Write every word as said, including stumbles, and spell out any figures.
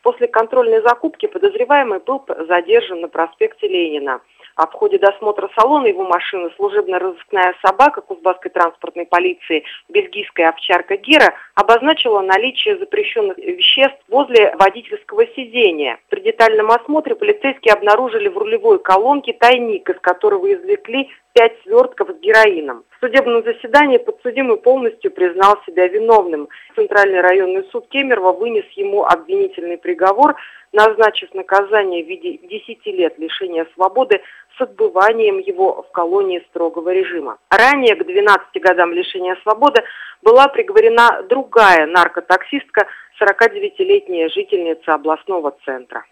После контрольной закупки подозреваемый был задержан на проспекте Ленина. А в ходе досмотра салона его машины служебно-розыскная собака Кузбасской транспортной полиции бельгийская овчарка Гера обозначила наличие запрещенных веществ возле водительского сидения. При детальном осмотре полицейские обнаружили в рулевой колонке тайник, из которого извлекли пять свертков с героином. В судебном заседании подсудимый полностью признал себя виновным. Центральный районный суд Кемерово вынес ему обвинительный приговор, назначив наказание в виде десяти лет лишения свободы с отбыванием его в колонии строгого режима. Ранее к двенадцати годам лишения свободы была приговорена другая наркотаксистка, сорокадевятилетняя жительница областного центра.